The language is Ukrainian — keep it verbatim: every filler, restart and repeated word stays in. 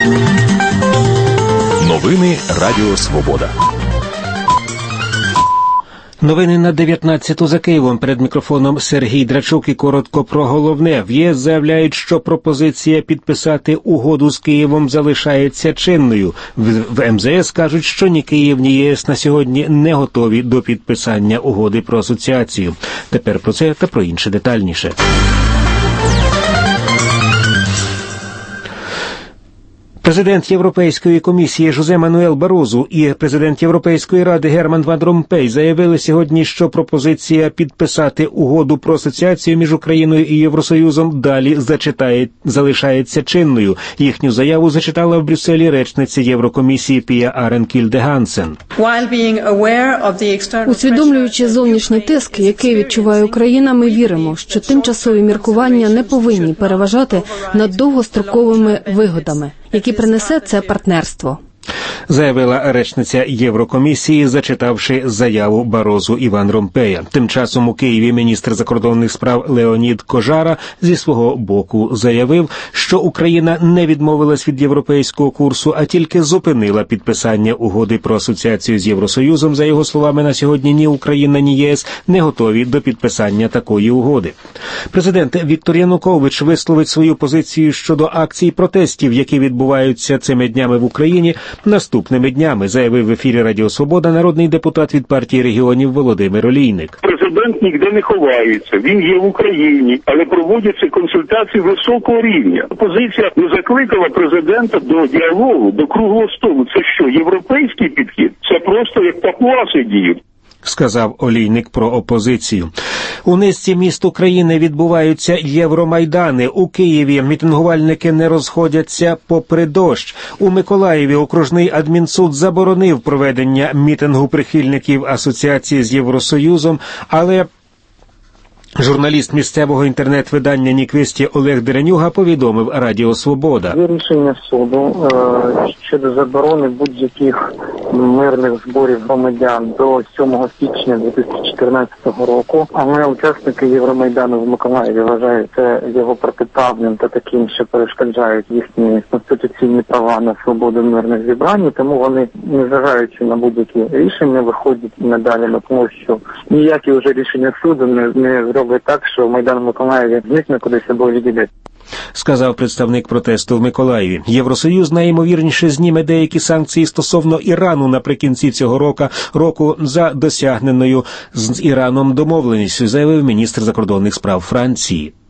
Новини Радіо Свобода. Новини на дев'ятнадцяту за Києвом. Перед мікрофоном Сергій Драчук і коротко про головне. В ЄС заявляють, що пропозиція підписати угоду з Києвом залишається чинною. В ем зе ес кажуть, що ні Київ, ні ЄС на сьогодні не готові до підписання угоди про асоціацію. Тепер про це та про інше детальніше. Президент Європейської комісії Жозе Мануель Барозу і президент Європейської ради Герман Ван Ромпей заявили сьогодні, що пропозиція підписати угоду про асоціацію між Україною і Євросоюзом далі зачитає, залишається чинною. Їхню заяву зачитала в Брюсселі речниця Єврокомісії Пія Арен-Кільде Гансен. Усвідомлюючи зовнішній тиск, який відчуває Україна, ми віримо, що тимчасові міркування не повинні переважати над довгостроковими вигодами, які принесе це партнерство. Заявила речниця Єврокомісії, зачитавши заяву Барозу і Ван Ромпея. Тим часом у Києві міністр закордонних справ Леонід Кожара зі свого боку заявив, що Україна не відмовилась від європейського курсу, а тільки зупинила підписання угоди про асоціацію з Євросоюзом. За його словами, на сьогодні ні Україна, ні ЄС не готові до підписання такої угоди. Президент Віктор Янукович висловить свою позицію щодо акцій протестів, які відбуваються цими днями в Україні, наступними днями, заявив в ефірі Радіо Свобода народний депутат від партії регіонів Володимир Олійник. Президент ніде не ховається, він є в Україні, але проводяться консультації високого рівня. Опозиція не закликала президента до діалогу, до круглого столу. Це що, європейський підхід? Це просто як папуаси діють. Сказав Олійник про опозицію. У низці міст України відбуваються Євромайдани. У Києві мітингувальники не розходяться попри дощ. У Миколаєві окружний адмінсуд заборонив проведення мітингу прихильників асоціації з Євросоюзом, але журналіст місцевого інтернет-видання «Ніквесті» Олег Деренюга повідомив Радіо Свобода. Є рішення суду е, щодо заборони будь-яких мирних зборів громадян до сьомого січня дві тисячі чотирнадцятого року, але учасники Євромайдану в Миколаєві вважають це його протиправним та таким, що перешкоджають їхні конституційні права на свободу мирних зібрань, тому вони, незважаючи на будь-які рішення, виходять надалі на тому, що ніякі вже рішення суду не, не зроблять так, що Майдан в Миколаєві зникне кудись або відійде. Сказав представник протесту в Миколаєві. Євросоюз найімовірніше зніме деякі санкції стосовно Ірану наприкінці цього року, року за досягненою з Іраном домовленістю, заявив міністр закордонних справ Франції.